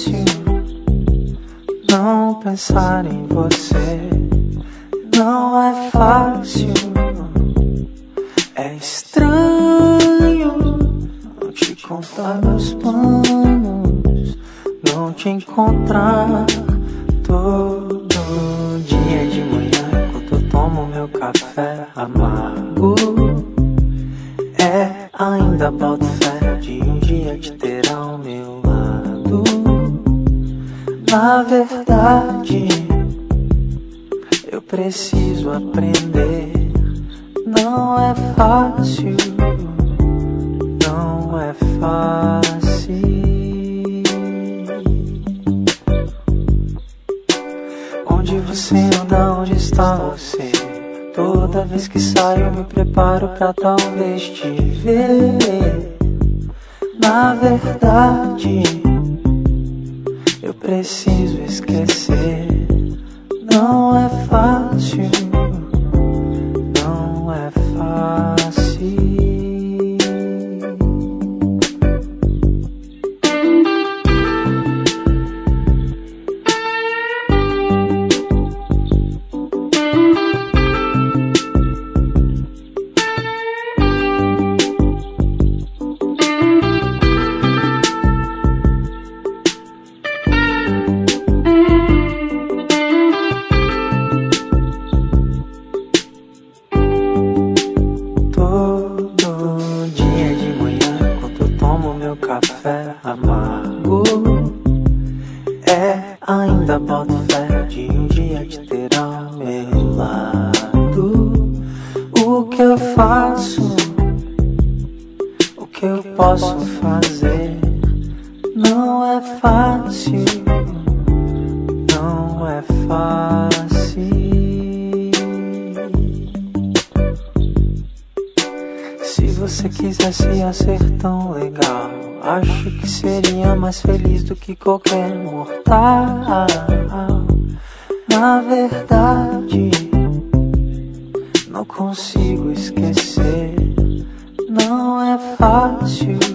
fácil não pensar em você. Não é fácil, é estranho não te contar meus planos, não te encontrar todo dia de manhã enquanto eu tomo meu café amargo. É ainda boto fé de um dia te ter ao meu lado. Na verdade, eu preciso aprender. Não é fácil, não é fácil. Onde você anda, onde está você? Toda vez que saio me preparo pra talvez te ver. Na verdade, eu preciso esquecer. Não é fácil, não é fácil. Café amargo, é ainda boto fé de um dia te ter ao meu lado. O que eu faço, o que eu posso fazer? Não é fácil, não é fácil. Se você quisesse ia ser tão legal, acho que seria mais feliz do que qualquer mortal. Na verdade, não consigo esquecer. Não é fácil,